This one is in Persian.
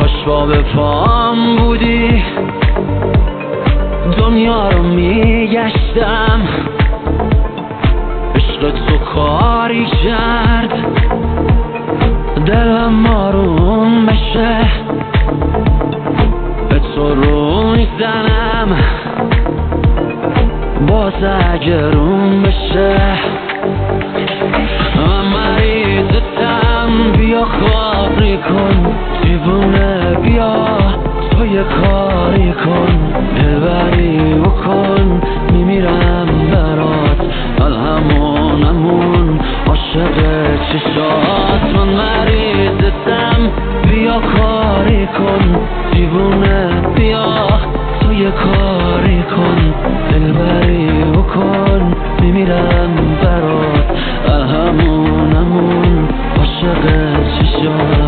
کاش با به پام بودی، دنیا رو میگشتم، عشق تو کاری کرد دلم آروم بشه، به تو رو میزنم باز اگه روم بشه. من مریضتم، بیا کاری کن، دیوونه بیا تو یه کاری کن، دلبری بکن، میمیرم برات، همون عاشق چشات. من مریضتم، بیا کاری کن، دیوونه بیا تو یه کاری کن، دلبری بکن، میمیرم برات، همون عاشق چشات.